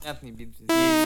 Понятный бит. Не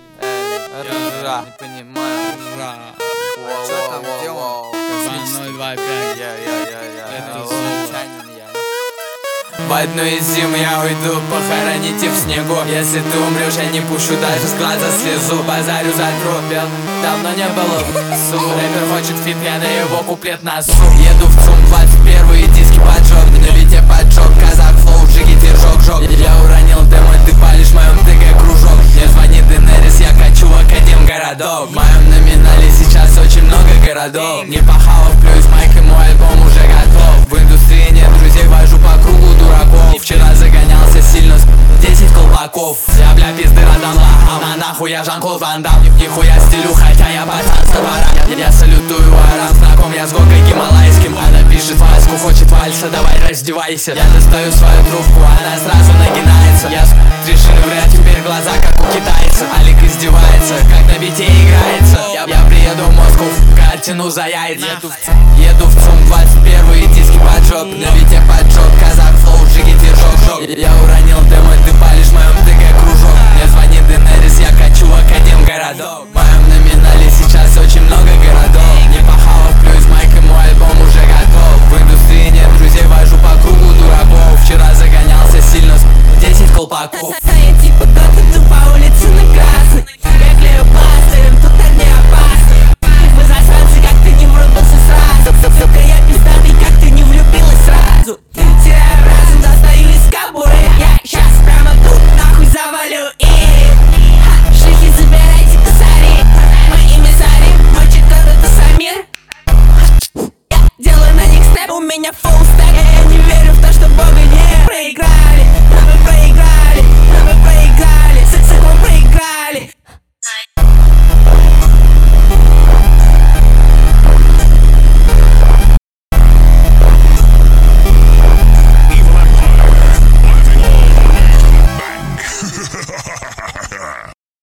понимаю. Что там делал? 2025. Это Случайно я. В одну из зим я уйду, похороните в снегу. Если ты умрешь, я не пущу даже с глаза слезу. Базарю затрубил, давно не было в СУ. Рэпер хочет фит, я на его куплет носу. Еду в ЦУМ, 21-й диски поджег. На бите поджег, казак флоу, джиги, держок, жог. Я уронил демо, ты палишь в моем ТГ кружок. Мне звонит Денерис, я качу в Академгородок. В моем номинале сейчас очень много городов. Не пахалов, плюс майк и мой альбом уже готов. В индустрии нет друзей, вожу по кругу дураков. Вчера загонялся сильно, 10 колпаков. Я бля пизды родам лахам, а нахуй я Жан-Клод Ван Дам. Нихуя стилю, хотя я пацан с товаром. Я салютую ворам, знаком я с Гогой Гималайским. Она пишет вальску, хочет вальса, давай раздевайся. Я достаю свою трубку, она сразу нагинается. Я решили вряд, теперь глаза как у китайца. Алик издевается, как на бите играется. Я приеду в Москву, картину за яйца. Еду в ЦУМ, 21-й диски поджег. На бите поджег, казак флоу, джиги, держок, жог. Я уронил демо, ты палишь в моем ТГ кружок. Мне звонит Денерис, я качу в Академгородок. В моем номинале сейчас очень много городов. Не пахалов, плюс майк и мой альбом уже готов. В индустрии нет друзей, вожу по кругу дураков. Вчера загонялся сильно, 10 колпаков. Я типа кто-то иду по улице на красный. Я клею пластырем, тут так не опасно. Вы засранцы, как ты не врубился сразу. Сука, я пиздатый, как ты не влюбилась сразу. Теряю разум, достаю из кобуры. Я щас прямо тут нахуй завалю их. Шихи, забирайте косари. Мы эмиссари, мочит кто-то Самир. Я делаю на них степ, у меня фу.